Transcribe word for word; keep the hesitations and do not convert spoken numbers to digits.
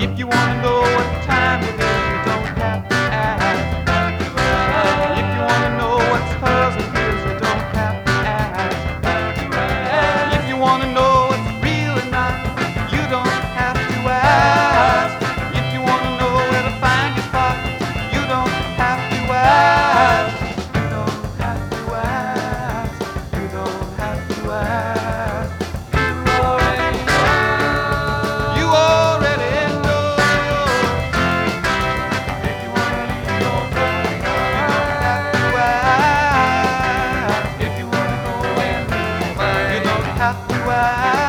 If you wanna know what time it is, you don't have to ask. If you wanna know what puzzle is, you don't have to ask. If you wanna know what's real or not, you don't have to ask. If you wanna know where to find your spot, you don't have to ask. You don't have to ask. You don't have to ask. You already know. You already know. If you wanna leave your friend, you don't have to ask. If you wanna know where to find, you don't have to ask.